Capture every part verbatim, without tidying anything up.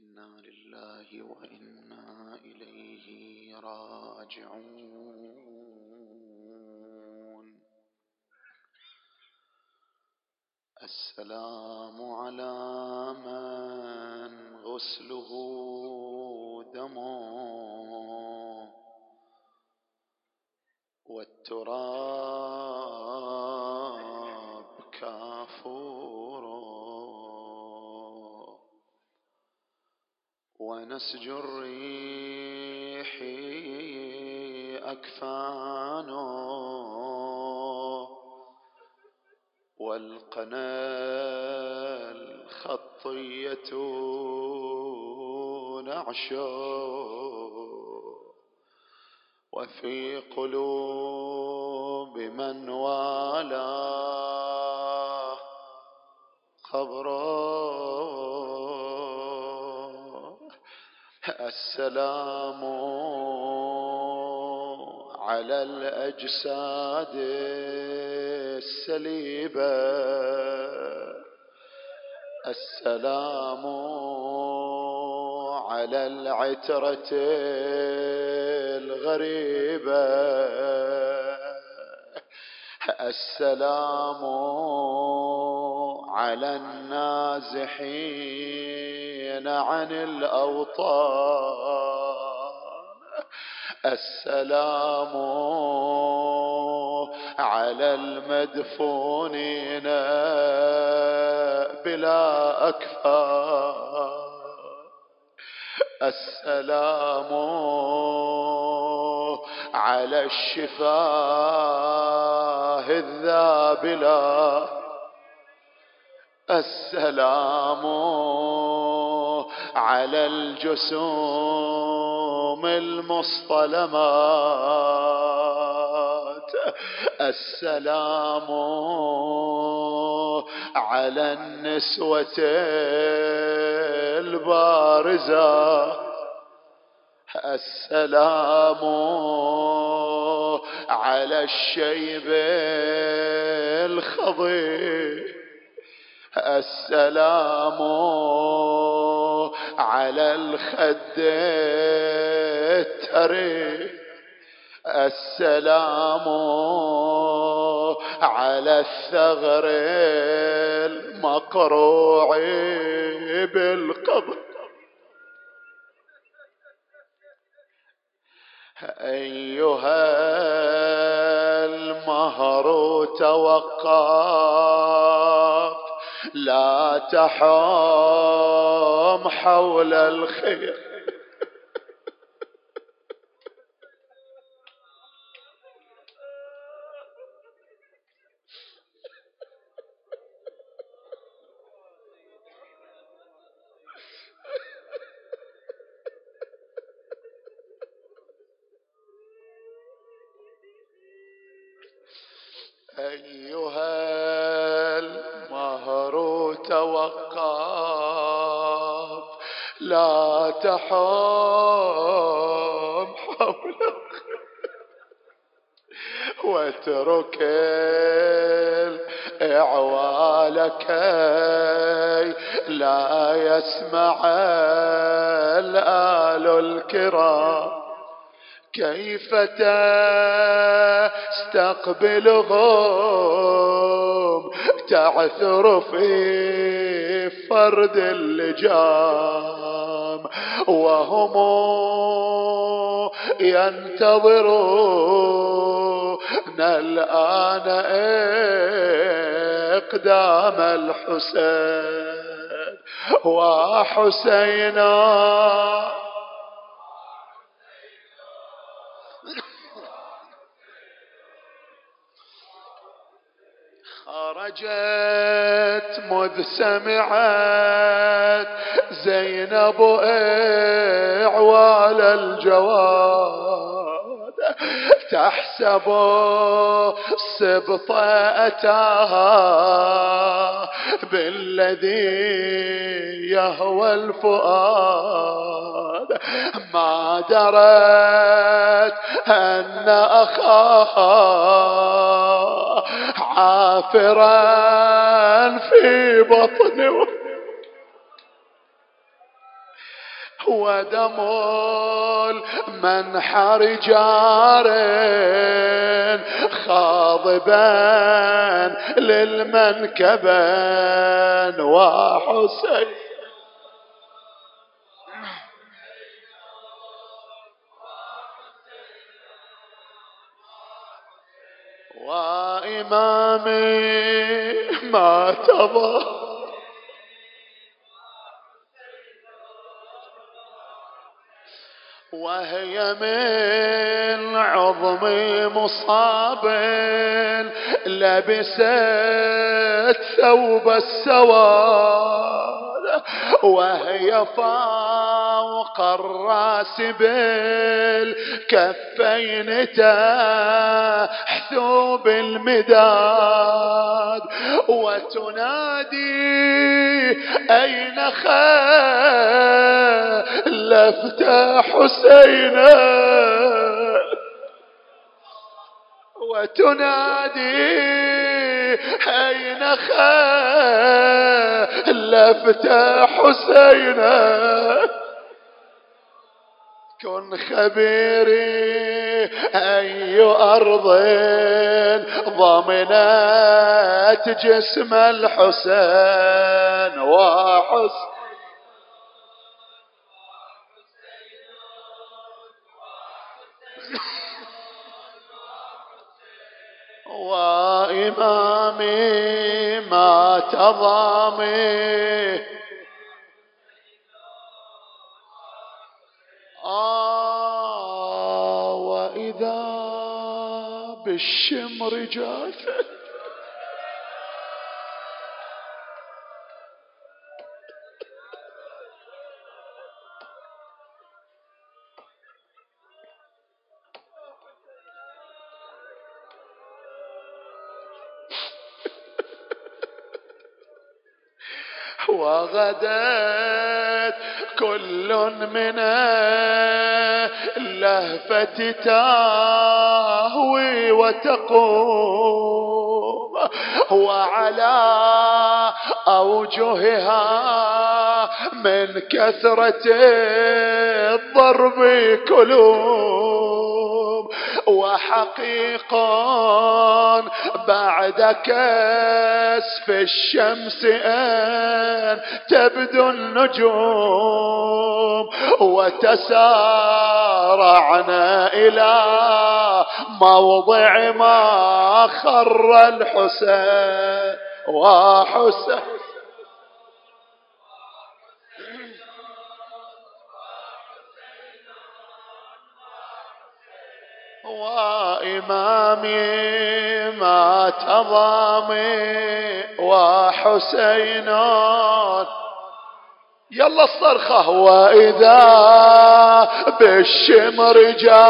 إنا لله وإنا إليه راجعون. السلام على من غسله دمه والتراب كافوره ونسج الريح أكفانه والقنا الخطية نعشه وفي قلوب من والاه خبره. السلام على الأجساد السليبة، السلام على العترة الغريبة، السلام على النازحين عن الأوطان، السلام على المدفونين بلا أكفان، السلام على الشفاه الذابلة، السلام على الجسوم المصطلمات، السلام على النسوة البارزة، السلام على الشيب الخضي، السلام على الخد التري، السلام على الثغر المقروع بالقبر. أيها المهر توقف لا تحوم حول الخير، أيها المهر توقف لا تحوم حول واترك الإعوال كي لا يسمع الآل الكرام كيف تستقبلهم تعثر في فرد اللجام وهم ينتظرون الآن إقدام الحسين وحسينا. خرجت مذ سمعت زينب إعوال الجواد تحسب السبط أتاها بالذي يهوى الفؤاد ما درت أن أخاها عافرا في بطنه ودم المنحر جار خاضبا للمنكبين وحسين وإمامي ما تضى وهي من عظم مصاب لبست ثوب السواد وهي فوق الراس بالكفين تحثو بالمداد وتنادي أين خلفت حسينا وتنادي أين خلفت حسينا كن خبيري أي أرض ضمنت جسم الحسين وحسن وإمامي ما تضامي آه وإذا بالشمر جاث وغدت كل من اللهفة تهوي وتقوم وعلى أوجهها من كثرة الضرب كلوم وحقيق بعد كسف الشمس أن تبدو النجوم وتسارعنا إلى موضع ما خر الحسين وحسين وإمامي ما تضامي وحسين يلا الصرخة وإذا بالشمر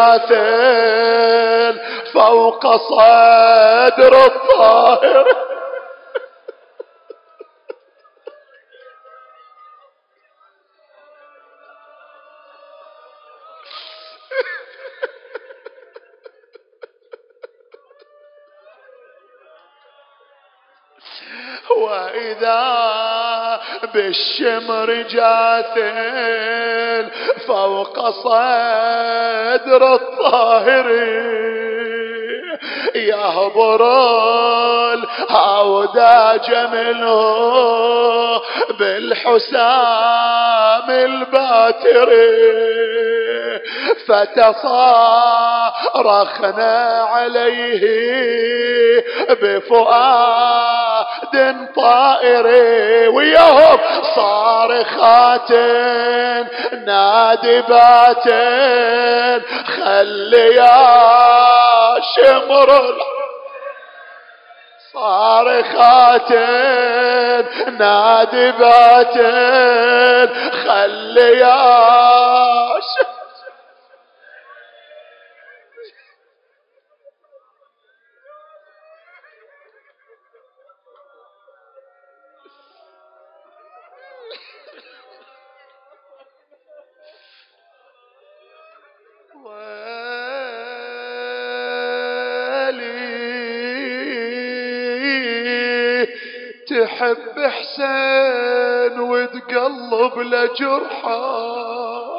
جاثل فوق صدر الطاهر وإذا بالشمر جاثل فوق صدر الطاهر يهبر الأوداج منه بالحسام الباتر فتصارخنا عليه بفؤاد طائر وياهم صارخات نادبات خلي يا شمر صارخات نادبات خلي يا شمر تحب حسين وتقلب لجرحه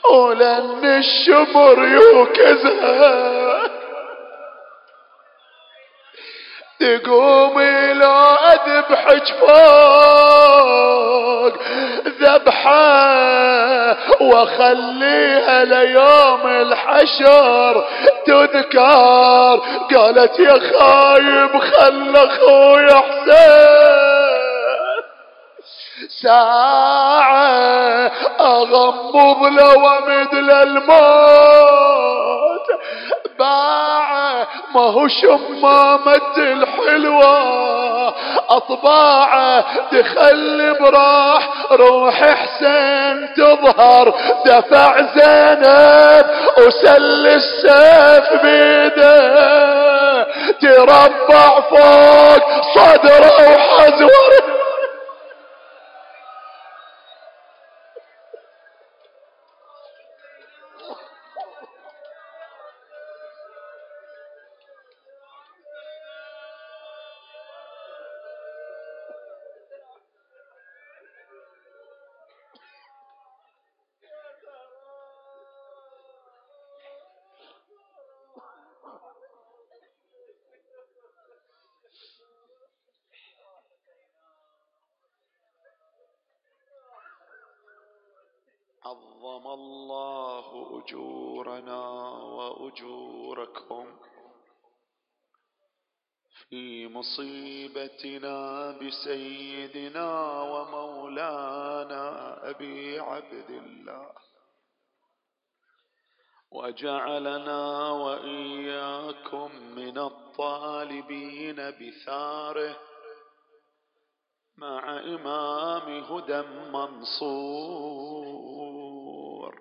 ولن الشمر يوكزها تقومي لو اذبحك فوق ذبحة وخليها ليوم الحشر تذكر. قالت يا خايب خل اخوي حسين ساعة اغمض له وامد للموت باعه ما هو شمامة الحلوة اطباعه تخلي براح روح حسين تظهر. دفع زينب وسل السيف بيده تربع فوق صدره وحزوره. عظم الله أجورنا وأجوركم في مصيبتنا بسيدنا ومولانا أبي عبد الله، وجعلنا وإياكم من الطالبين بثاره مع إمام هدى منصور.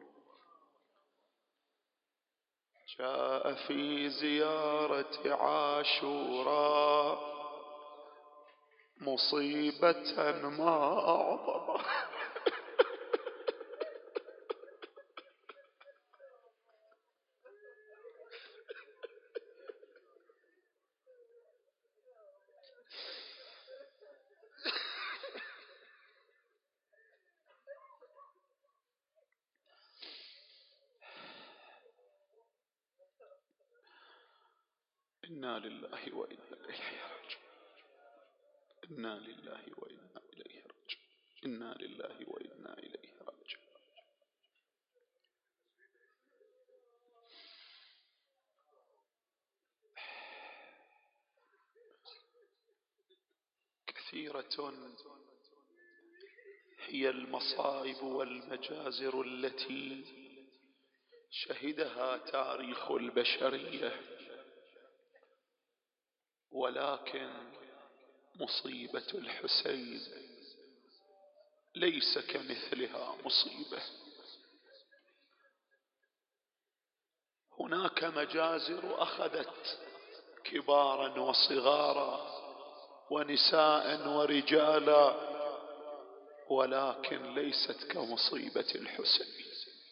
جاء في زيارة عاشوراء مصيبة ما أعظم. إنا لله وإنا إليه راجعون. إنا لله وإنا إليه راجعون. إنا لله وإنا إليه راجعون. كثيرة هي المصائب والمجازر التي شهدها تاريخ البشرية، ولكن مصيبة الحسين ليس كمثلها مصيبة. هناك مجازر أخذت كبارا وصغارا ونساء ورجالا، ولكن ليست كمصيبة الحسين.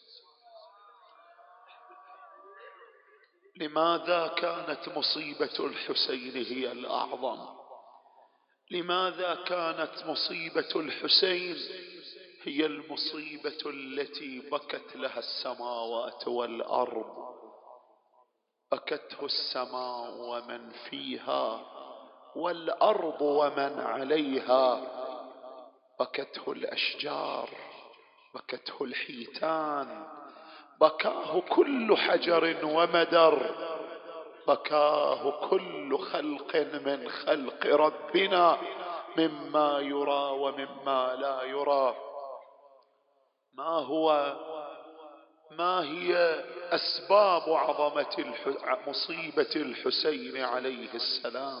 لماذا كانت مصيبة الحسين هي الأعظم؟ لماذا كانت مصيبة الحسين هي المصيبة التي بكت لها السماوات والأرض؟ بكته السماء ومن فيها والأرض ومن عليها، بكته الأشجار، بكته الحيتان، بكاه كل حجر ومدر، بكاه كل خلق من خلق ربنا مما يرى ومما لا يرى. ما هو ما هي أسباب عظمة مصيبة الحسين عليه السلام؟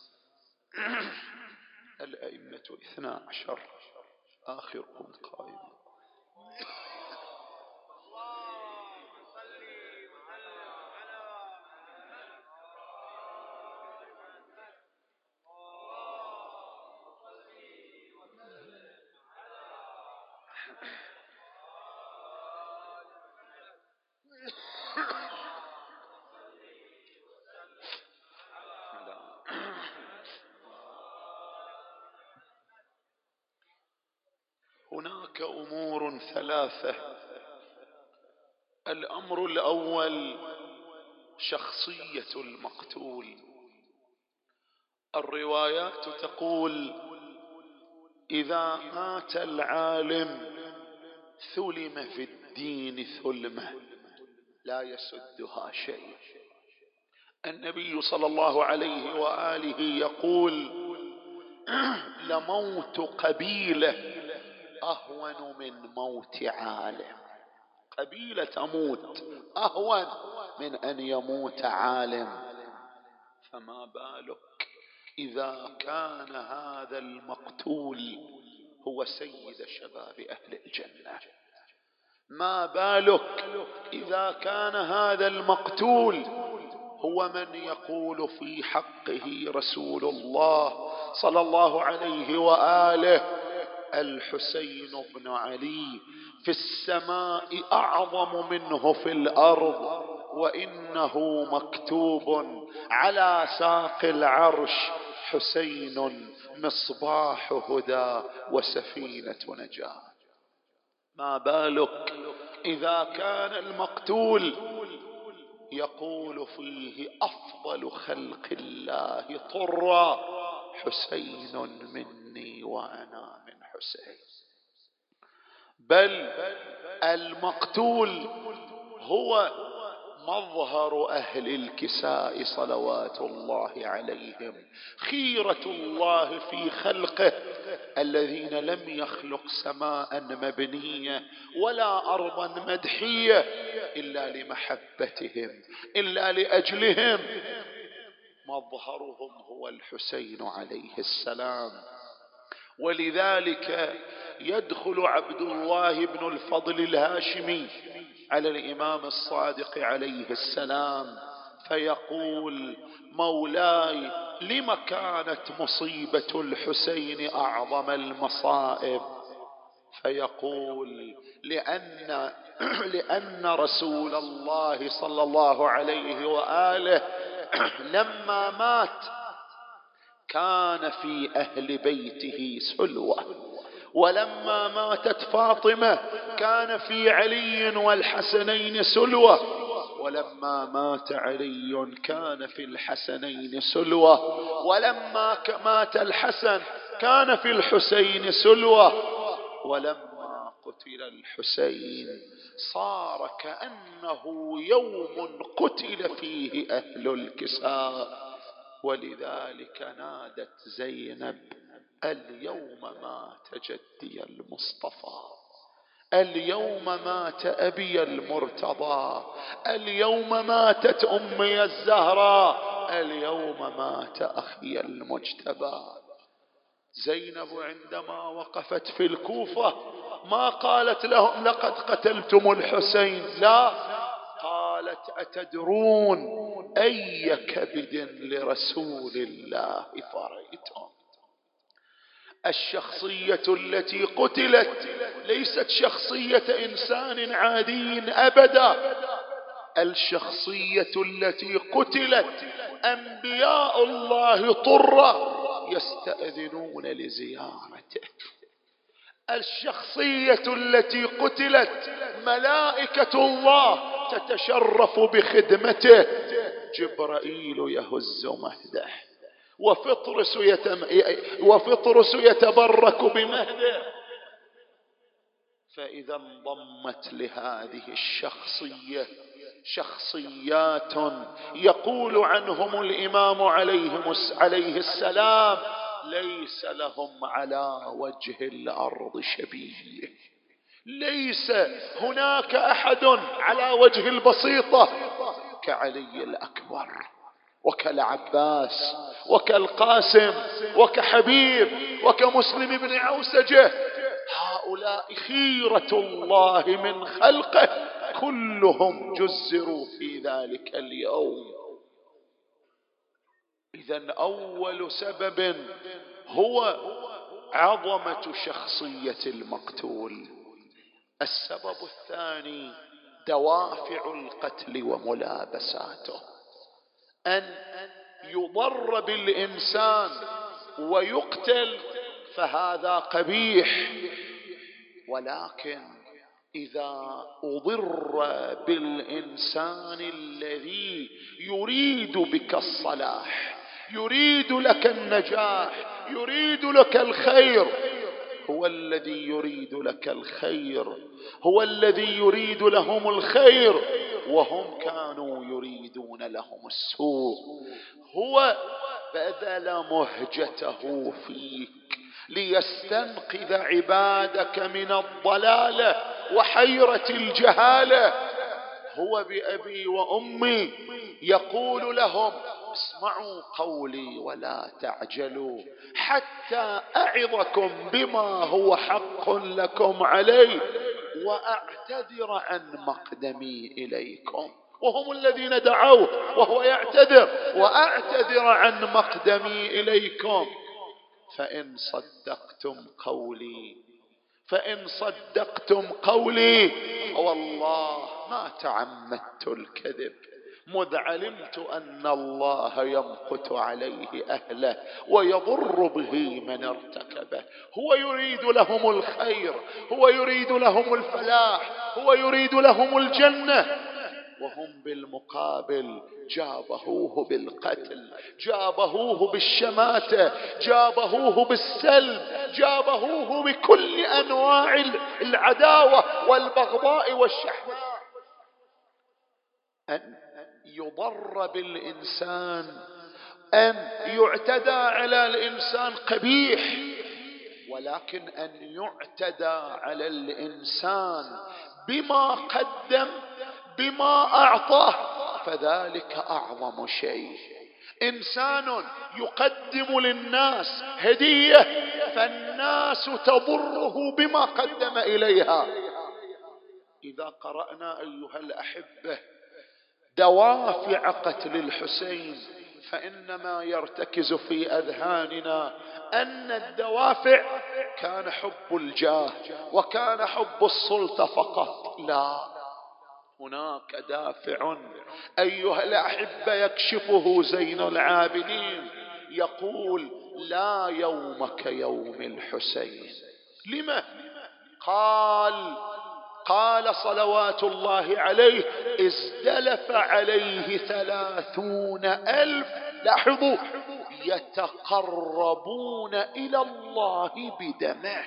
الأئمة اثنا عشر آخرهم قائم. هناك أمور ثلاثة الأمر الأول شخصية المقتول. الروايات تقول: إذا مات العالم ثلم في الدين ثلمة لا يسدها شيء. النبي صلى الله عليه وآله يقول: لموت قبيلة أهون من موت عالم. قبيلة تموت أهون من أن يموت عالم، فما بالك إذا كان هذا المقتول هو سيد شباب أهل الجنة؟ ما بالك إذا كان هذا المقتول هو من يقول في حقه رسول الله صلى الله عليه وآله: الحسين بن علي في السماء أعظم منه في الأرض، وإنه مكتوب على ساق العرش: حسين مصباح هدى وسفينة نجاة. ما بالك إذا كان المقتول يقول فيه أفضل خلق الله طرا: حسين مني وأنا من حسين. بل المقتول هو مظهر أهل الكساء صلوات الله عليهم، خيرة الله في خلقه الذين لم يخلق سماء مبنية ولا أرضا مدحية إلا لمحبتهم، إلا لأجلهم. مظهرهم هو الحسين عليه السلام. ولذلك يدخل عبد الله بن الفضل الهاشمي على الإمام الصادق عليه السلام فيقول: مولاي لم كانت مصيبة الحسين أعظم المصائب؟ فيقول: لأن, لأن رسول الله صلى الله عليه وآله لما مات كان في أهل بيته سلوة، ولما ماتت فاطمة كان في علي والحسنين سلوة، ولما مات علي كان في الحسنين سلوة، ولما مات الحسن كان في الحسين سلوة، ولما قتل الحسين صار كأنه يوم قتل فيه أهل الكساء. ولذلك نادت زينب: اليوم مات جدي المصطفى، اليوم مات أبي المرتضى، اليوم ماتت أمي الزهراء، اليوم مات أخي المجتبى. زينب عندما وقفت في الكوفة ما قالت لهم: لقد قتلتم الحسين، لا، قالت: أتدرون أي كبد لرسول الله فريتم؟ الشخصية التي قتلت ليست شخصية إنسان عادي أبدا، الشخصية التي قتلت أنبياء الله طرا يستأذنون لزيارته، الشخصية التي قتلت ملائكة الله تتشرف بخدمته، جبرائيل يهز مهده وفطرس, يتم... وفطرس يتبرك بمهده. فإذا انضمت لهذه الشخصية شخصيات يقول عنهم الإمام عليه السلام: ليس لهم على وجه الأرض شبيه، ليس هناك أحد على وجه البسيطة كعلي الأكبر وكالعباس وكالقاسم وكحبيب وكمسلم بن عوسجة. هؤلاء خيرة الله من خلقه، كلهم جزروا في ذلك اليوم. إذن أول سبب هو عظمة شخصية المقتول. السبب الثاني دوافع القتل وملابساته، أن يضر بالإنسان ويقتل فهذا قبيح، ولكن إذا أضر بالإنسان الذي يريد بك الصلاح، يريد لك النجاح، يريد لك الخير، هو الذي يريد لك الخير، هو الذي يريد لهم الخير وهم كانوا يريدون لهم السوء، هو بذل مهجته فيك ليستنقذ عبادك من الضلالة وحيرة الجهالة. هو بأبي وأمي يقول لهم اسمعوا قولي ولا تعجلوا حتى أعظكم بما هو حق لكم علي وأعتذر عن مقدمي إليكم. وهم الذين دعوه وهو يعتذر، وأعتذر عن مقدمي إليكم. فإن صدقتم قولي فإن صدقتم قولي والله ما تعمدت الكذب، مذ علمت أن الله يمقت عليه أهله ويضر به من ارتكبه. هو يريد لهم الخير، هو يريد لهم الفلاح، هو يريد لهم الجنة، وهم بالمقابل جابهوه بالقتل، جابهوه بالشماتة، جابهوه بالسلب، جابهوه بكل أنواع العداوة والبغضاء والشحناء. أن يضر بالإنسان، أن يعتدى على الإنسان قبيح، ولكن أن يعتدى على الإنسان بما قدم، بما أعطاه، فذلك أعظم شيء. إنسان يقدم للناس هدية فالناس تضره بما قدم إليها. إذا قرأنا أيها الأحبة دوافع قتل الحسين فإنما يرتكز في أذهاننا أن الدوافع كان حب الجاه وكان حب السلطة فقط. لا، هناك دافع أيها الأحبة يكشفه زين العابدين، يقول لا يومك يوم الحسين. لما؟ قال قال صلوات الله عليه ازدلف عليه ثلاثون ألف، لاحظوا، يتقربون إلى الله بدمه،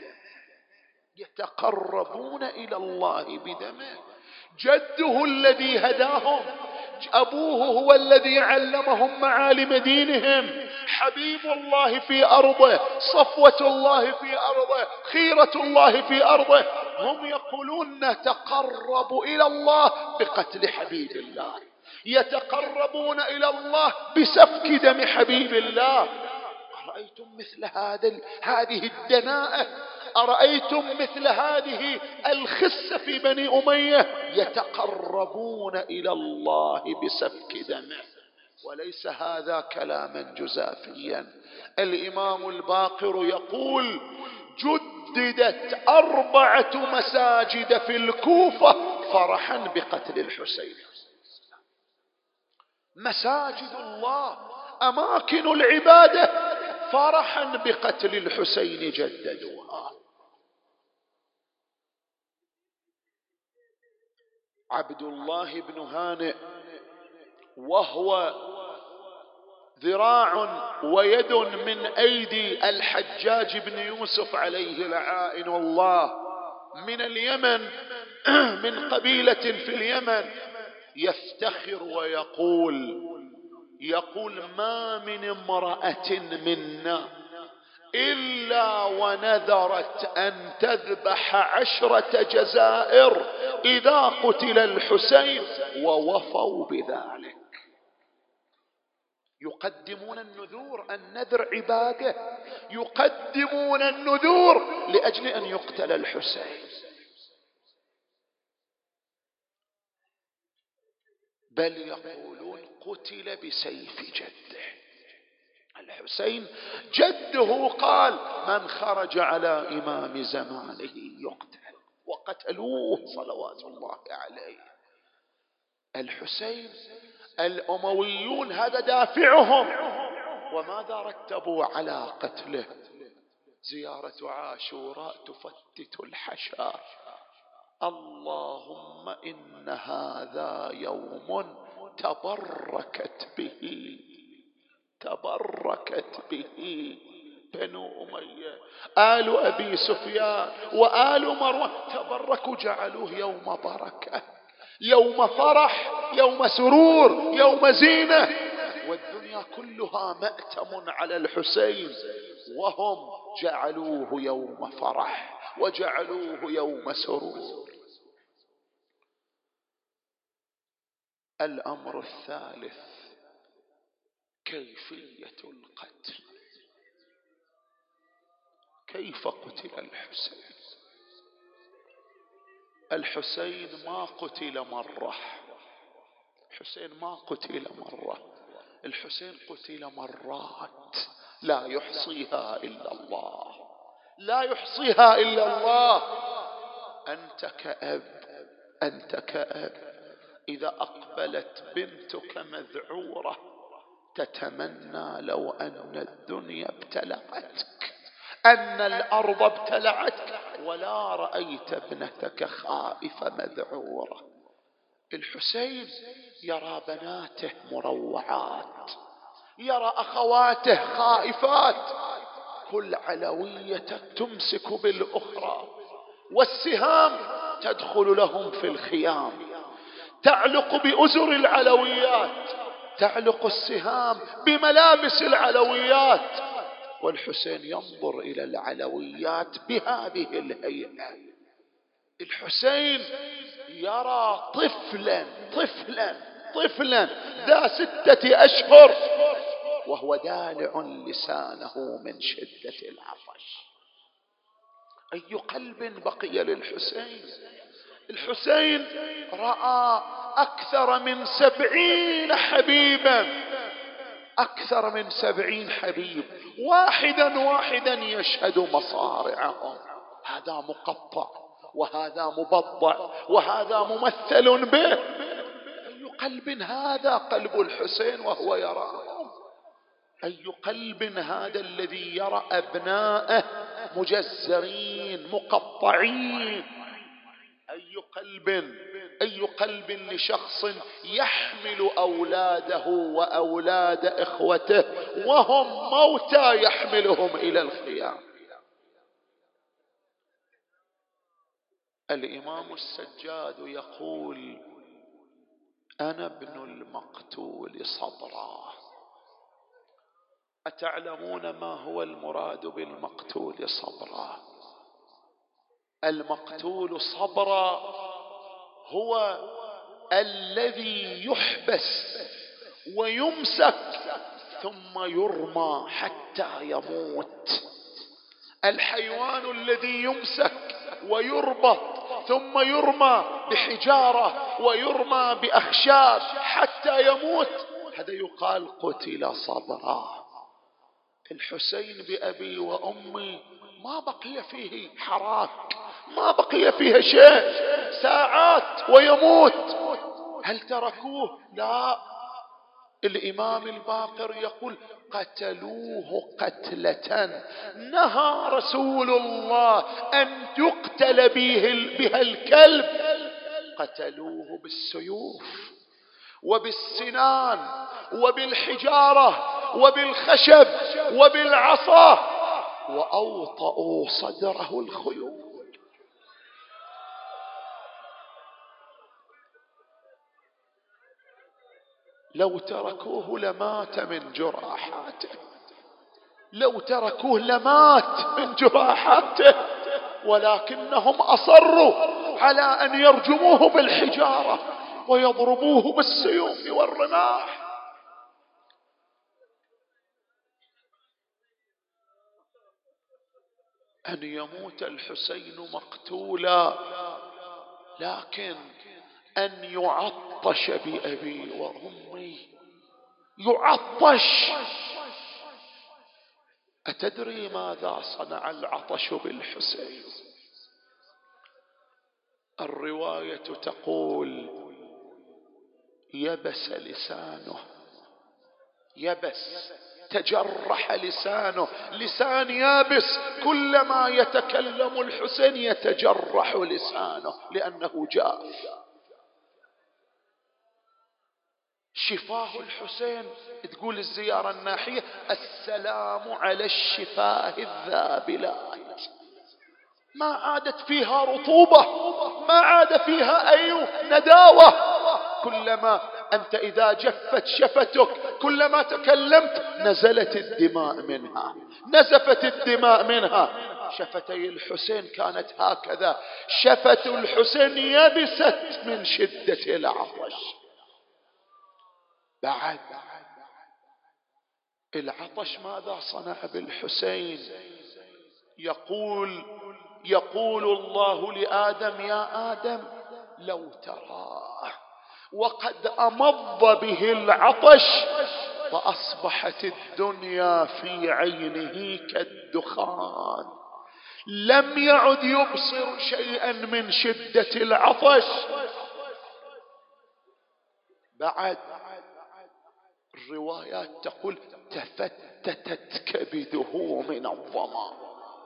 يتقربون إلى الله بدمه. جده الذي هداهم، أبوه هو الذي علمهم معالم دينهم، حبيب الله في أرضه، صفوة الله في أرضه، خيرة الله في أرضه، هم يقولون نتقرب إلى الله بقتل حبيب الله، يتقربون إلى الله بسفك دم حبيب الله. أرأيتم مثل هذا هذه الدناءة؟ أرأيتم مثل هذه الخسة في بني أمية؟ يتقربون إلى الله بسفك دمه. وليس هذا كلاما جزافيا. الإمام الباقر يقول جددت أربعة مساجد في الكوفة فرحا بقتل الحسين. مساجد الله، أماكن العبادة، فرحا بقتل الحسين جددوها. عبد الله بن هانئ وهو ذراع ويد من أيدي الحجاج بن يوسف عليه لعائن الله، من اليمن، من قبيلة في اليمن، يفتخر ويقول يقول ما من امرأة منا إلا ونذرت أن تذبح عشرة جزائر إذا قتل الحسين ووفوا بذلك. يقدمون النذور، النذر عبادة، يقدمون النذور لأجل أن يقتل الحسين. بل يقولون قتل بسيف جده. الحسين جده قال من خرج على إمام زمانه يقتل، وقتلوه صلوات الله عليه. الحسين الأمويون هذا دافعهم، وماذا رتبوا على قتله؟ زيارة عاشوراء تفتت الحشا، اللهم إن هذا يوم تبركت به تبركت به بنو أمية، آل أبي سفيان وآل مروان تبركوا، جعلوه يوم بركة، يوم فرح، يوم سرور، يوم زينة، والدنيا كلها مأتم على الحسين، وهم جعلوه يوم فرح وجعلوه يوم سرور. الأمر الثالث كيفية القتل. كيف قتل الحسين؟ الحسين ما قتل مرة، الحسين ما قتل مرة، الحسين قتل مرات لا يحصيها إلا الله، لا يحصيها إلا الله. أنت كأب أنت كأب إذا أقبلت بنتك مذعورة تتمنى لو أن الدنيا ابتلعتك، أن الأرض ابتلعتك، ولا رأيت ابنتك خائفة مذعورة. الحسين يرى بناته مروعات، يرى أخواته خائفات، كل علوية تمسك بالأخرى، والسهام تدخل لهم في الخيام، تعلق بأزر العلويات، تعلق السهام بملابس العلويات، والحسين ينظر إلى العلويات بهذه الهيئة. الحسين يرى طفلا طفلا طفلا ذا ستة أشهر وهو دالع لسانه من شدة العطش. أي قلب بقي للحسين؟ الحسين رأى أكثر من سبعين حبيبا، أكثر من سبعين حبيب، واحدا واحدا يشهد مصارعهم، هذا مقطع وهذا مبضع وهذا ممثل به. أي قلب هذا؟ قلب الحسين وهو يراهم. أي قلب هذا الذي يرى أبناءه مجزرين مقطعين؟ أي قلب أي قلب لشخص يحمل أولاده وأولاد إخوته وهم موتى يحملهم إلى الخيام. الإمام السجاد يقول: أنا ابن المقتول صبرا. أتعلمون ما هو المراد بالمقتول صبرا؟ المقتول صبرا هو الذي يحبس ويمسك ثم يرمى حتى يموت. الحيوان الذي يمسك ويربط ثم يرمى بحجارة ويرمى بأخشاب حتى يموت، هذا يقال قتل صبرا. الحسين بأبي وأمي ما بقي فيه حراك، ما بقي فيه شيء، ساعات ويموت. هل تركوه؟ لا. الإمام الباقر يقول: قتلوه قتلة نهى رسول الله أن يقتل بها الكلب. قتلوه بالسيوف وبالسنان وبالحجارة وبالخشب وبالعصا، وأوطأوا صدره الخيول. لو تركوه لمات من جراحاته، لو تركوه لمات من جراحاته، ولكنهم أصروا على أن يرجموه بالحجارة ويضربوه بالسيوف والرماح. أن يموت الحسين مقتولا، لكن أن يعطش بأبي وأمي، يعطش. أتدري ماذا صنع العطش بالحسين؟ الرواية تقول: يبس لسانه، يبس تجرح لسانه، لسان يابس، كلما يتكلم الحسين يتجرح لسانه لأنه جاف. شفاه الحسين، تقول الزيارة الناحية: السلام على الشفاه الذابلات. ما عادت فيها رطوبة، ما عاد فيها أي نداوة. كلما أنت إذا جفت شفتك كلما تكلمت نزلت الدماء منها، نزفت الدماء منها. شفتي الحسين كانت هكذا، شفة الحسين يبست من شدة العطش. بعد العطش ماذا صنع بالحسين؟ يقول يقول الله لآدم: يا آدم لو تراه وقد أمض به العطش فأصبحت الدنيا في عينه كالدخان، لم يعد يبصر شيئا من شدة العطش. بعد الروايات تقول: تفتتت كبده من الظما،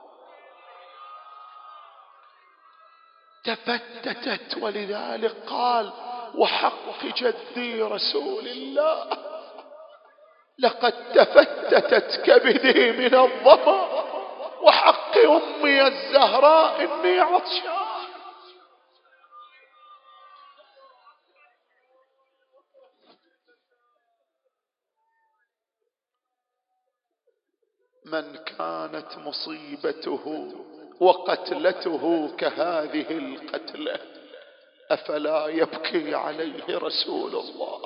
تفتتت. ولذلك قال: وحق جدي رسول الله لقد تفتتت كبدي من الظما، وحق أمي الزهراء إني عطشان. من كانت مصيبته وقتلته كهذه القتلة أفلا يبكي عليه رسول الله؟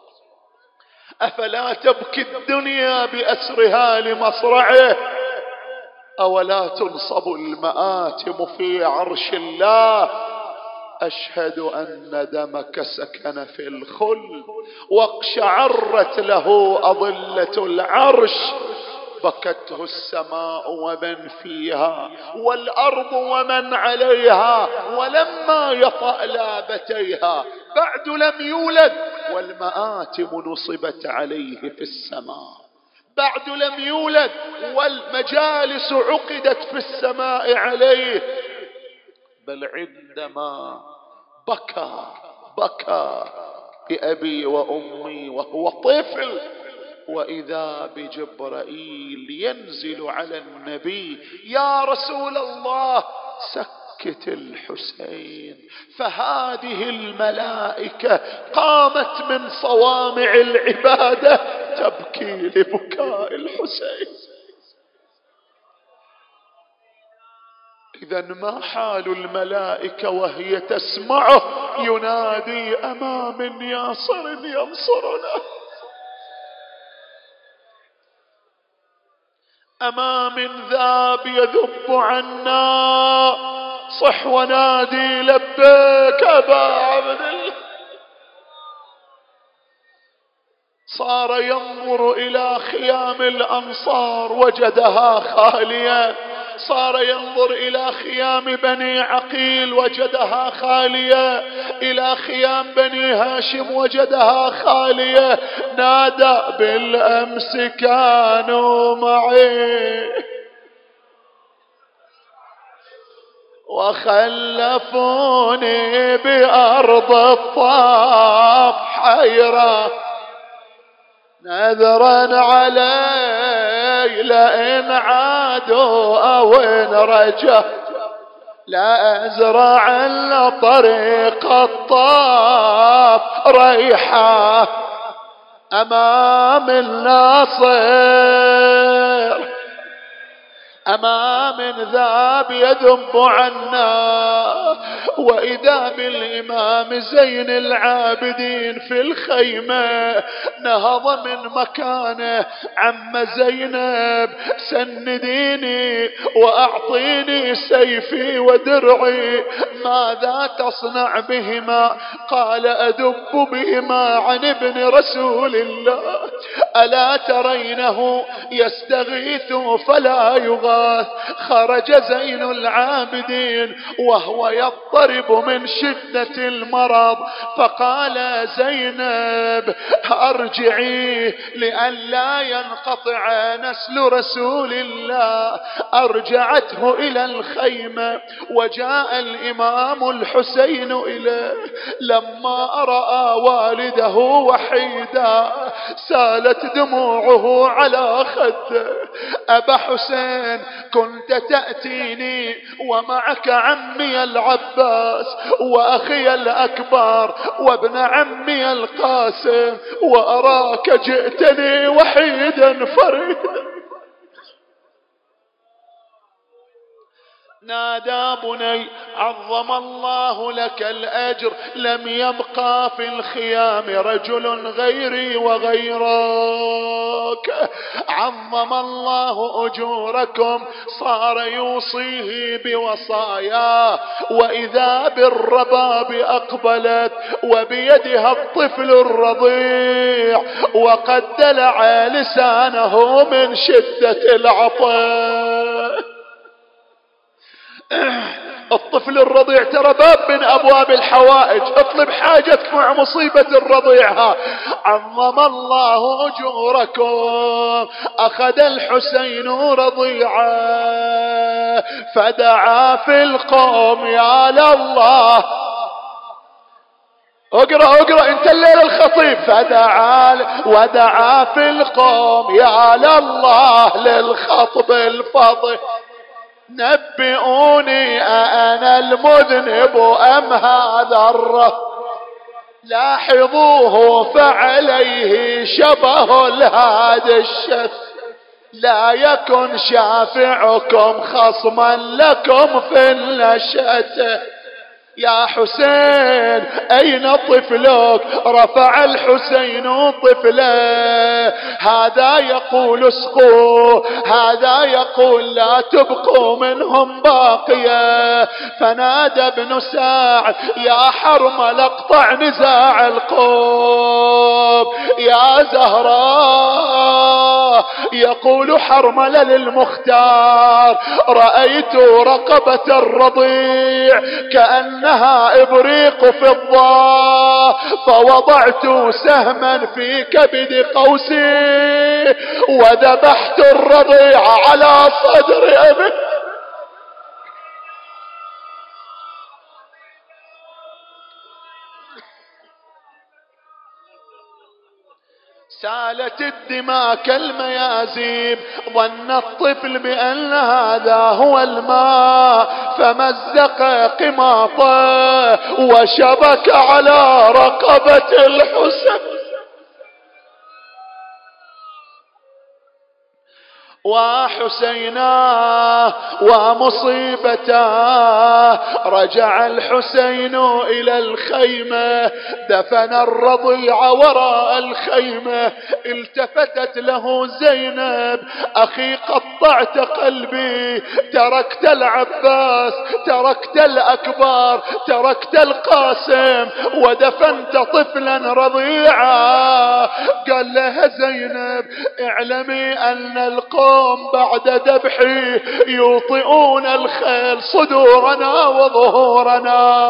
أفلا تبكي الدنيا بأسرها لمصرعه؟ أولا تنصب المآتم في عرش الله؟ أشهد أن دمك سكن في الخلد واقشعرت له أضلة العرش. بكته السماء ومن فيها والأرض ومن عليها، ولما يطأ لابتيها. بعد لم يولد والمآتم نصبت عليه في السماء، بعد لم يولد والمجالس عقدت في السماء عليه. بل عندما بكى بكى بأبي وأمي وهو طفل، وإذا بجبرائيل ينزل على النبي: يا رسول الله سكت الحسين. فهذه الملائكة قامت من صوامع العبادة تبكي لبكاء الحسين. إذن ما حال الملائكة وهي تسمعه ينادي: أمام ياسر ينصرنا، أمام ذاب يذب عنا، صح ونادي لبيك أبا عبد الله. صار ينظر إلى خيام الأنصار وجدها خالية، صار ينظر إلى خيام بني عقيل وجدها خالية، إلى خيام بني هاشم وجدها خالية. نادى: بالأمس كانوا معي وخلفوني بأرض الطاف حيرة، نذرا علي لئن عادوا أو إن رجع لا أزرع طريق الطاف ريحة أمام الناصر، أمام ذاب يذب عنا. وإذا بالإمام زين العابدين في الخيمة نهض من مكانه: عم زينب سنديني وأعطيني سيفي ودرعي، ماذا تصنع بهما؟ قال: أدب بهما عن ابن رسول الله، ألا ترينه يستغيث فلا يغاث. خرج زين العابدين وهو يضطرب من شدة المرض، فقال زينب أرجعي لئلا ينقطع نسل رسول الله. أرجعته إلى الخيمة، وجاء الإمام الحسين إليه. لما رأى والده وحيدا سالت دموعه على خده. أبا حسين كنت تأتيني ومعك عمي العباس وأخي الأكبر وابن عمي القاسم، وأراك جئتني وحيدا فريدا. نادى بني عظم الله لك الأجر، لم يبقى في الخيام رجل غيري وغيرك. عظم الله أجوركم. صار يوصيه بوصاياه، وإذا بالرباب أقبلت وبيدها الطفل الرضيع وقد دلع لسانه من شدة العطش. الطفل الرضيع ترى باب من أبواب الحوائج، اطلب حاجتك مع مصيبة الرضيعها. عظم الله أجوركم. أخذ الحسين رضيعا فدعا في القوم يا لله. اقرأ اقرأ انت الليل الخطيب. فدعا ودعا في القوم يا لله للخطب الفضل. نبئوني أأنا المذنب أم هذا الرب؟ لاحظوه فعليه شبه الهادي الشث. لا يكن شافعكم خصما لكم في النشأة. يا حسين أين طفلك؟ رفع الحسين طفله. هذا يقول اسقوا، هذا يقول لا تبقوا منهم باقية. فنادى ابن ساعد يا حرمل اقطع نزاع القوم. يا زهراء يقول حرمل للمختار رأيت رقبة الرضيع كأنها إبريق فضة، فوضعت سهما في كبد قوسي وذبحت الرضيع على صدر أبي. سالت الدماء كالميازيب. ظن الطفل بأن هذا هو الماء، فمزق قماطه وشبك على رقبة الحسين. وحسينا ومصيبته. رجع الحسين إلى الخيمة، دفن الرضيع وراء الخيمة. التفتت له زينب أخي قطعت قلبي، تركت العباس، تركت الأكبر، تركت القاسم ودفنت طفلا رضيعا. قال لها زينب اعلمي أن القوم بعد ذبحي يوطئون الخيل صدورنا وظهورنا،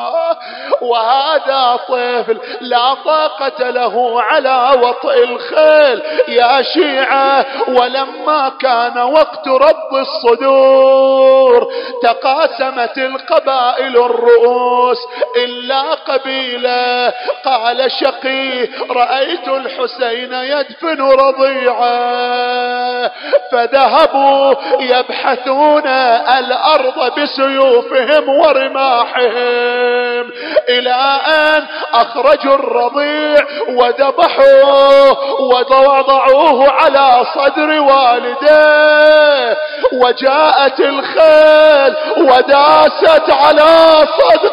وهذا طفل لا طاقة له على وطئ الخيل يا شيعة. ولما كان وقت رب الصدور تقاسمت القبائل الرؤوس إلا قبيلة. قال شقي رأيت الحسين يدفن رضيعا، فذهبوا يبحثون الأرض بسيوفهم ورماحهم إلى أن أخرجوا الرضيع وذبحوه ووضعوه على صدر والديه. وجاءت الخيل وداست على صدر.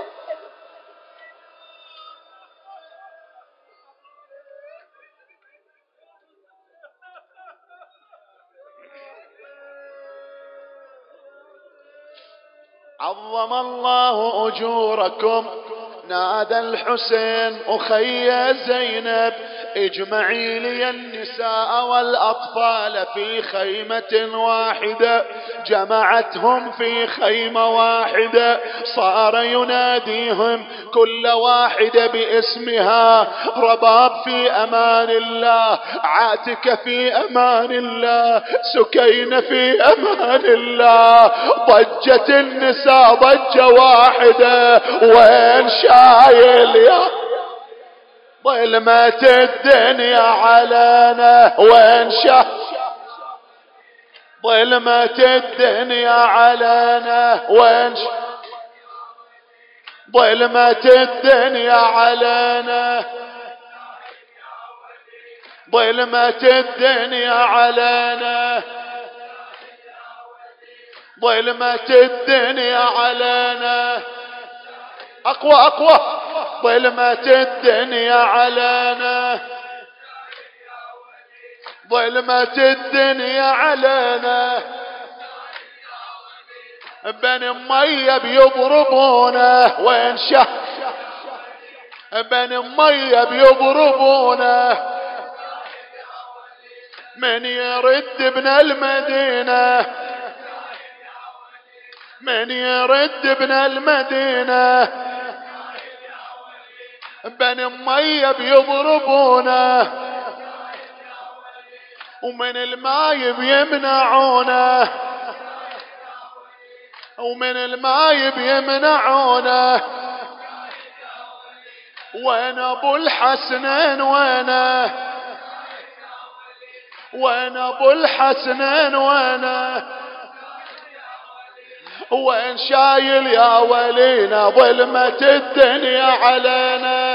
عظم الله أجوركم. نادى الحسين أخي زينب اجمعي لي النساء والأطفال في خيمة واحدة. جمعتهم في خيمة واحدة، صار يناديهم كل واحدة باسمها. رباب في أمان الله، عاتكة في أمان الله، سكينة في أمان الله. ضجت النساء ضجة واحدة، وين شايل يا ظلمة الدنيا علينا، وين شايل ظلمة الدنيا علينا، وين ظلمة الدنيا علينا، ظلمة الدنيا علينا، ظلمة الدنيا علينا. أقوى أقوى. ظلمة الدنيا علينا، ظلمة الدنيا علينا. بني أمية بيضربونه، وين شه بني أمية بيضربونه. من يرد ابن المدينة، من يرد ابن المدينة. بني أمية بيضربونه، ومن الماي بيمنعونه، ومن الماي بيمنعونه. وين ابو الحسنين، وينه وين ابو الحسنين، وينه وين شايل يا ولينا ظلمة الدنيا علينا،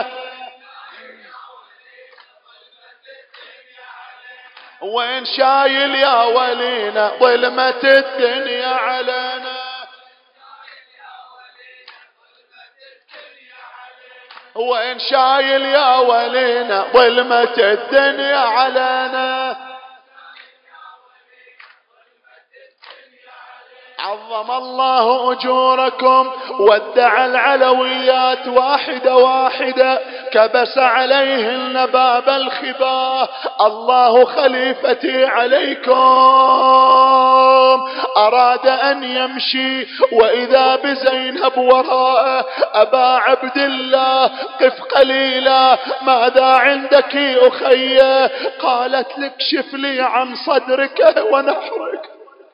وين شايل يا ولينا ظلمة الدنيا علينا. وين شايل يا ولينا ظلمة الدنيا علينا. عظم الله أجوركم، ودع العلويات واحدة واحدة، كبس عليهن باب الخباه. الله خليفتي عليكم، أراد أن يمشي وإذا بزينب وراءه. أبا عبد الله قف قليلا، ماذا عندك أخي؟ قالت لك اكشف لي عن صدرك ونحرك.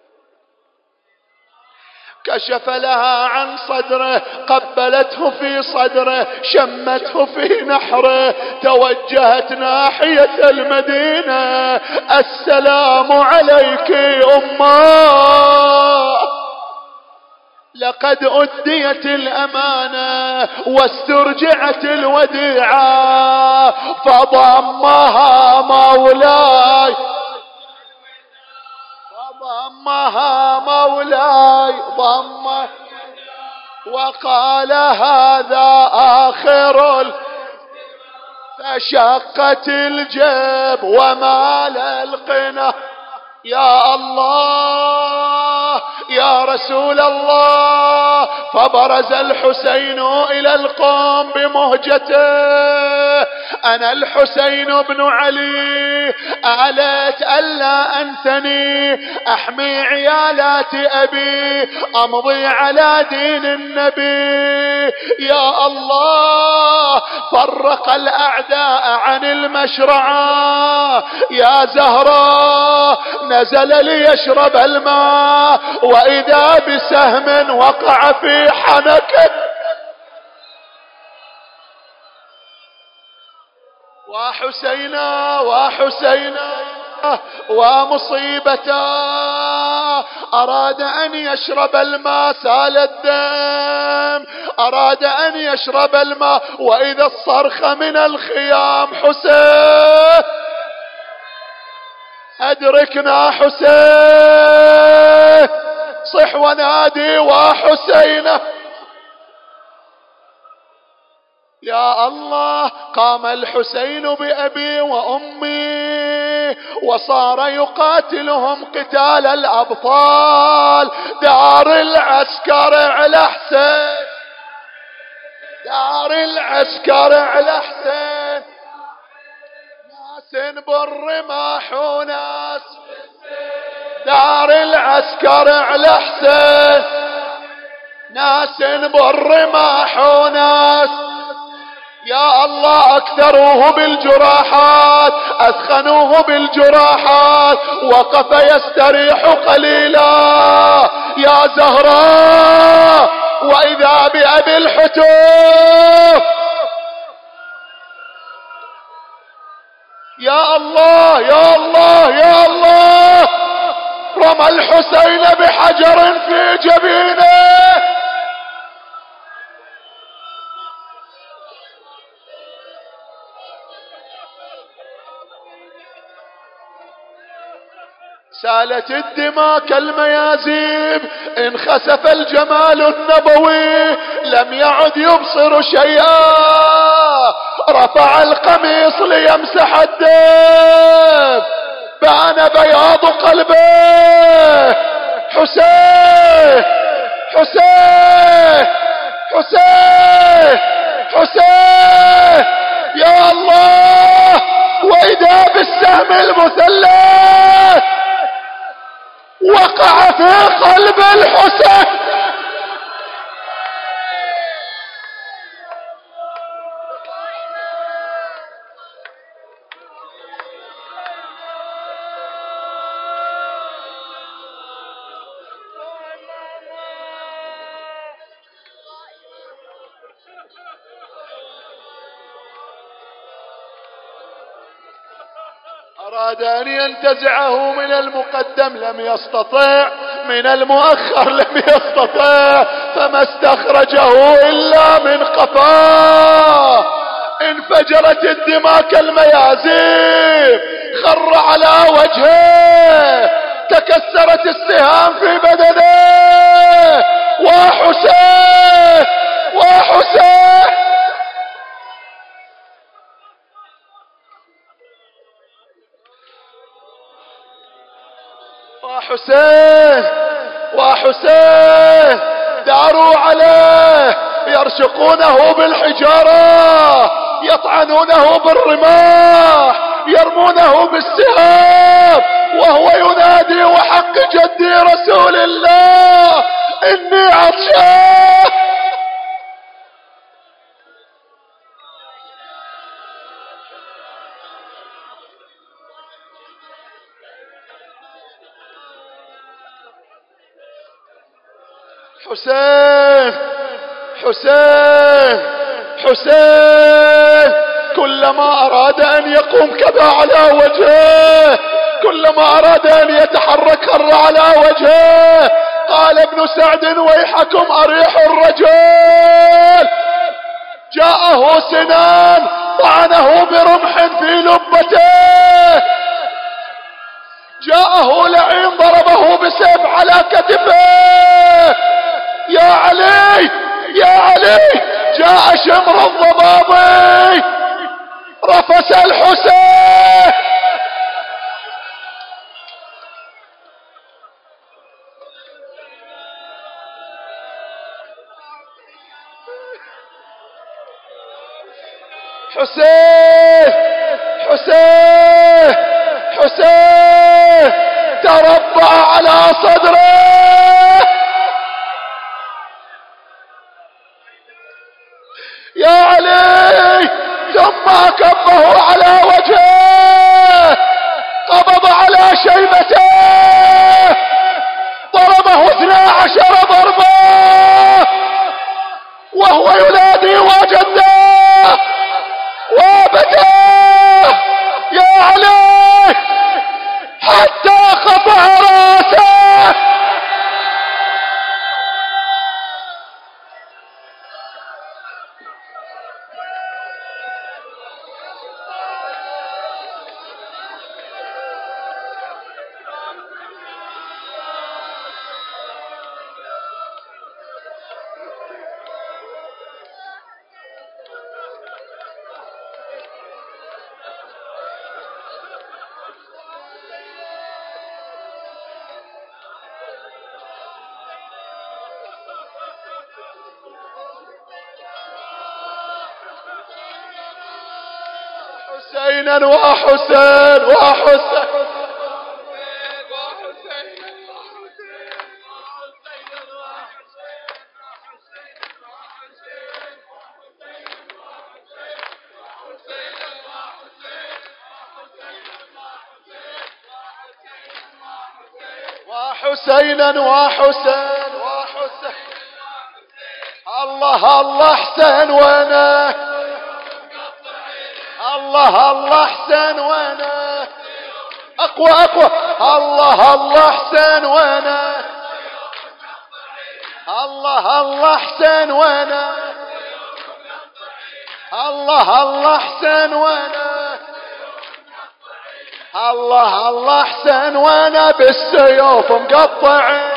كشف لها عن صدره، قبلته في صدره، شمته في نحره، توجهت ناحية المدينة. السلام عليك أمه، لقد أديت الأمانة واسترجعت الوديعة. فضمها مولاي، ضمها مولاي ضمه، وقال هذا آخر. فشقت الجيب ومال القنا. يا الله يا رسول الله. فبرز الحسين إلى القوم بمهجته. أنا الحسين بن علي، آلت ألا أنثني، أحمي عيالات أبي، أمضي على دين النبي. يا الله فرق الأعداء عن المشرعة. يا زهراء نزل ليشرب الماء، وإذا بسهم وقع في حنكه. وحسينا وحسينا ومصيبتا، أراد أن يشرب الماء سال الدم، أراد أن يشرب الماء، وإذا الصرخ من الخيام. حسين أدركنا حسين، صح ونادي وحسينه. يا الله قام الحسين بأبي وأمي، وصار يقاتلهم قتال الأبطال. دار العسكر على حسين، دار العسكر على حسين. بالرماح وناس دار العسكر على حسين، ناس بالرماح وناس يا الله أكثروه بالجراحات، أثخنوه بالجراحات، وقف يستريح قليلا يا زهراء، وإذا بأبي الحتوف يا الله يا الله يا الله، رمى الحسين بحجر في جبينه. سالت الدماء كالميازيب، انخسف الجمال النبوي، لم يعد يبصر شيئا، رفع القميص ليمسح الدم، بان بياض قلبه. حسين حسين حسين حسين يا الله، وإذا بالسهم المثلث وقع في قلب الحسين. أراد أن ينتزعه من المقدم لم يستطع، من المؤخر لم يستطع، فما استخرجه إلا من قفاه. انفجرت الدماء كالميازيب، خر على وجهه، تكسرت السهام في بدنه. وحسين وحسين وحسين وحسين داروا عليه، يرشقونه بالحجارة، يطعنونه بالرماح، يرمونه بالسهام، وهو ينادي وحق جدي رسول الله إني عطشان. حسين حسين حسين كلما أراد أن يقوم كذا على وجهه، كلما أراد أن يتحرك خر على وجهه. قال ابن سعد ويحكم أريحوا الرجل. جاءه سنان طعنه برمح في لبته، جاءه لعين ضربه بسيف على كتفه. يا علي يا علي، جاء شمر الضبابي رفس الحسين. حسين حسين حسين تربع على صدره. يا علي، ثم كبه على وجهه، قبض على شيبته، ضربه اثنا عشر ضربة، وهو ينادي وجده وابته. يا علي، حتى خفع راسه. حسينا وحسين وحسين وحسينا وحسين وحسين الله الله حسين وانا الله الله حسين وانا اقوى اقوى الله الله حسين وانا الله الله حسين وانا الله الله حسين وانا الله الله حسين وانا بالسيوف مقطعين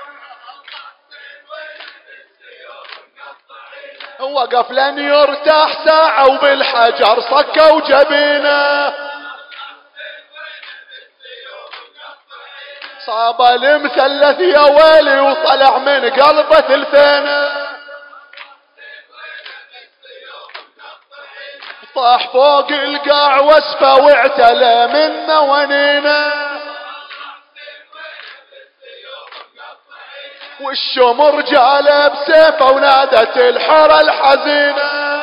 وقف لن يرتاح ساعة وبالحجر صكوا جبينه صاب المثلث يا ويلي وطلع من قلبه ثلثينه طاح فوق القاع واسفه واعتلى من موانينه والشمر جاله بسيفه ونادت الحرى الحزينه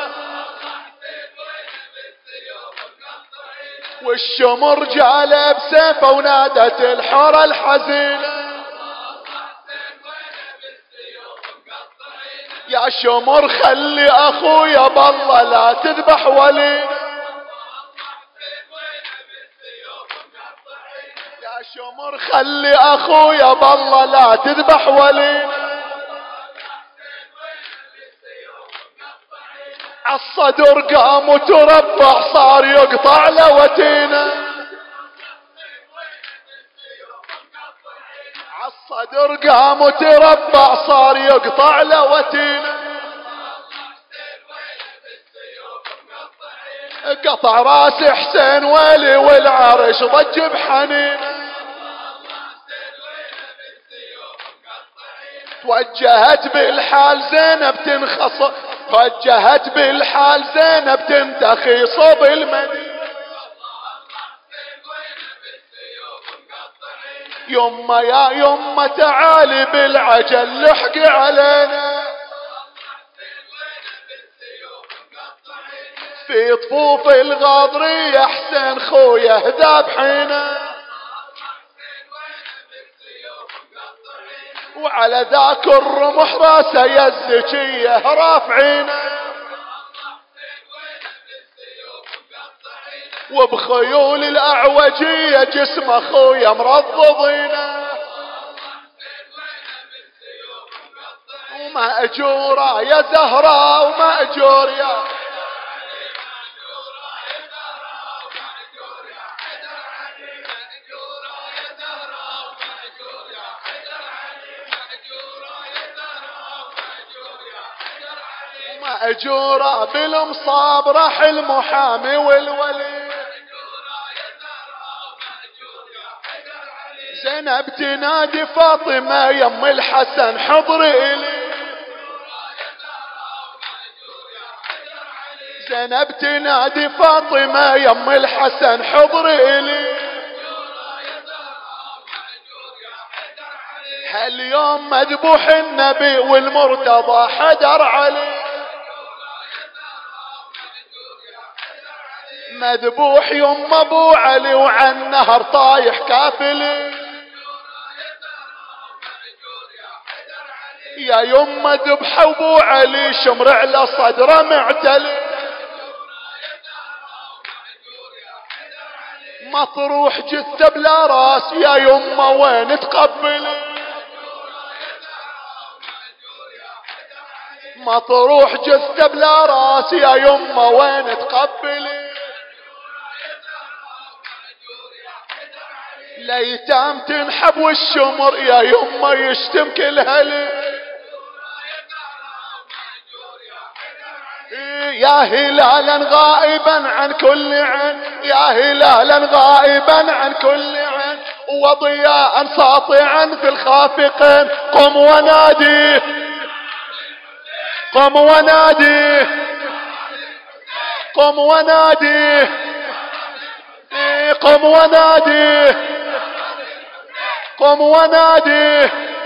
والشمر جاله بسيفه ونادت الحرى الحزينه يا شمر خلي اخويا بالله لا تذبح ولينا يا شمر خلي اخويا بالله لا تذبح ولينا عالصدر قام وتربع صار يقطع لوتينا عالصدر قام وتربع صار يقطع لوتينا قطع راس حسين ويلي والعرش ضج بحنينه توجهت بالحال زينب تنخص توجهت بالحال زينب تنتخي صوب المدينة يما يا يما تعالي بالعجل لحقي علينا في طفوف الغاضرية حسين خويا هذا بحينه وعلى ذاك الرمح راسه يا الزكية رافعينه وبخيول الأعوجية جسم أخويا مرضضينه وما أجورة يا زهراء وما أجور يا أجورة بالمصاب راح المحامي والولي زينب تنادي فاطمة يم الحسن حضري إلي زينب تنادي فاطمة يم الحسن حضري إلي هاليوم مذبوح النبي والمرتضى حدر علي مذبوح يم ابو علي وعن نهر طايح كافلي يا يم ذبح ابو علي شمر على صدره معتلي مطروح جثه بلا راس يا يمه وين تقبلي مطروح جثه بلا راس يا يمه وين تقبلي ليتام تنحب والشمر يا يمه يشتم كل هلي يا هلالا غائبا عن كل عين يا هلالا غائبا عن كل عين وضياء ساطعا في الخافقين قم ونادي قم ونادي قم ونادي قم ونادي قم ونادي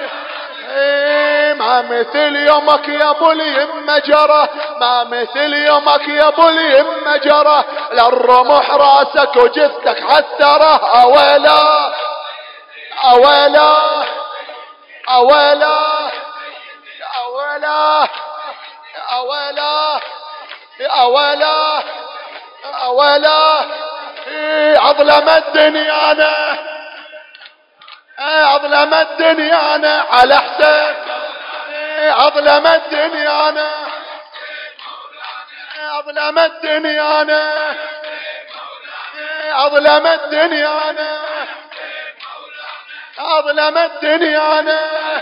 ما مثل يومك يا ابو اليمه جرى ما مثل يومك يا ابو اليمه جرى للرمح راسك وجثتك عثره اويلا اويلا اويلا اويلا اويلا اويلا اويلا عظلم الدنيا اظلم الدنيا انا على حساب اظلم الدنيا انا اظلم الدنيا انا اظلم الدنيا انا اظلم الدنيا انا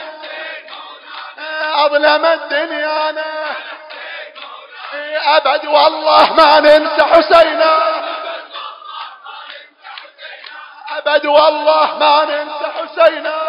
اظلم الدنيا انا ابد والله ما ننسى حسينا ابد والله ما ننسى حسينا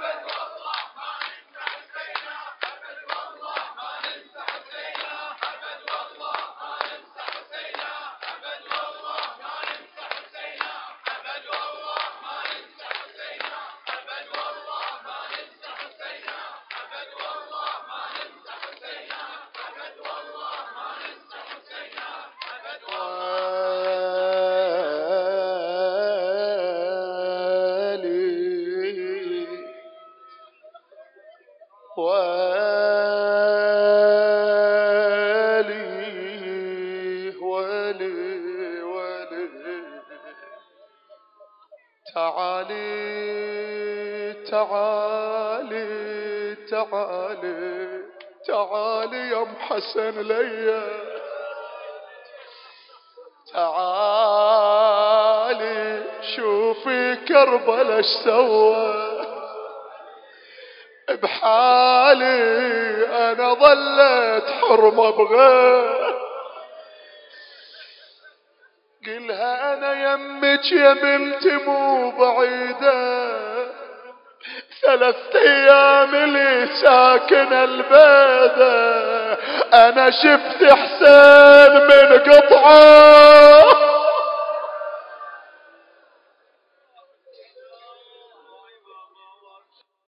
تعالي تعالي تعالي تعالي يا ام حسن ليا تعالي شوفي كربلاء ايش سوى بحالي انا ظلت حرمه بغير قلها انا يمك يا بنتي مو بعيدة ثلاث ايام اللي ساكن البيدة انا شفت حسين من قطعة